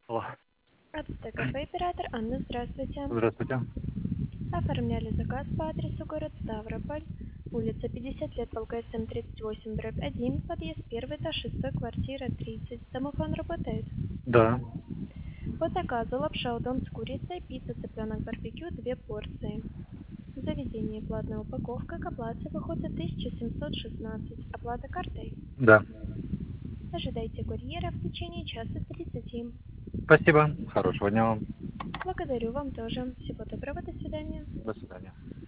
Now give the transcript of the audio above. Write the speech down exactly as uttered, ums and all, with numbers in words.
Алло. АЦТ кафе оператор Анна, здравствуйте. Здравствуйте. Оформляли заказ по адресу город Ставрополь, улица пятьдесят лет, Волга СМ тридцать восемь, дробь один, подъезд первый, этаж шестой, квартира тридцать. Домофон работает. Да. По заказу лапша удон с курицей, пицца, цыпленок, барбекю, две порции. В заведении платная упаковка, к оплате выходит тысяча семьсот шестнадцать. Оплата картой. Да. Ожидайте курьера в течение часа тридцати. Спасибо. Хорошего дня вам. Благодарю, вам тоже. Всего доброго, до свидания. До свидания.